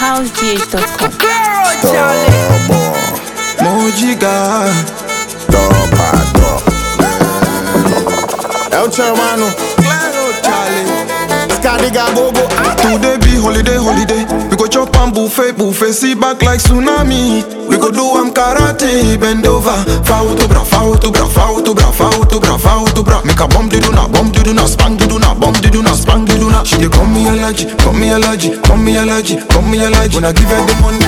housegh.com. Mojiga El Chermano Claro Charlie Scadiga Gogo. Today be holiday. We go chop and buffet, see back like tsunami. We go do karate, bend over. Foul to bra. Make a bomb do not, spang do not, bomb do not, spang do not. She dey call me allergy. When I give her the money.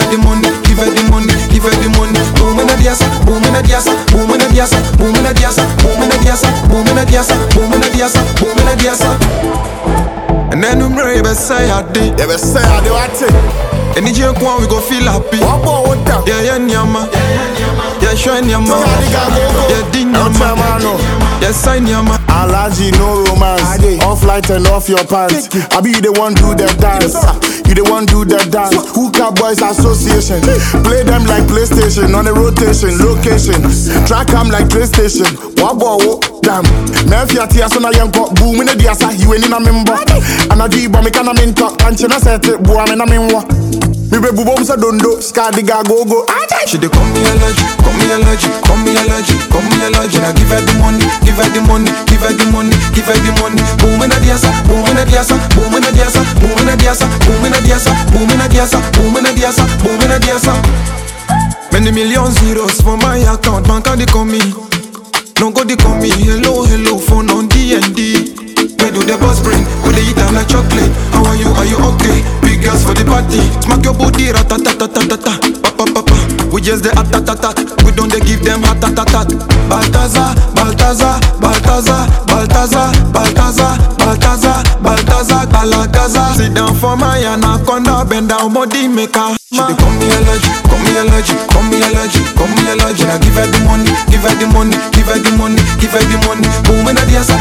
Boom in the diasa. And then we may say I did. You say I do what it. And if you want, we go feel happy. Yeah, nyama. Yeah, show nyama. Yeah, din nyama. Yes, I nyama. Allergy, no romance. Off light and off your pants. I be the one do the dance. You the one do the dance. Hookah Boys Association. Play them like PlayStation on a rotation, location. Track them like PlayStation. Wabo, damn. Mefia tia so na yanko boom in the diasa. You ain't in a member. And I do but me can a min talk. And chena set it, boy, I'm in a minwa. Me be bubom sa dondo, Scadiga Gogo. She dey call me allergy. And I give her the money. Boom in the diasa. Many million zeros for my account, bank they call me. No go they call me. Hello, phone on D&D. Where do the boss bring? Will they eat them like chocolate? How are you? Are you okay? Big girls for the party. Smack your booty, ratatatatata. Papa. We just the atatata. We don't they give them hatatat. Baltazar. Balagaza. Sit down for my anaconda. Bend down, body maker. She dey call me allergy. And I give her the money. Boom in the diasa.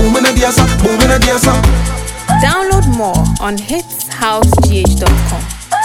Download more on hitshousegh.com.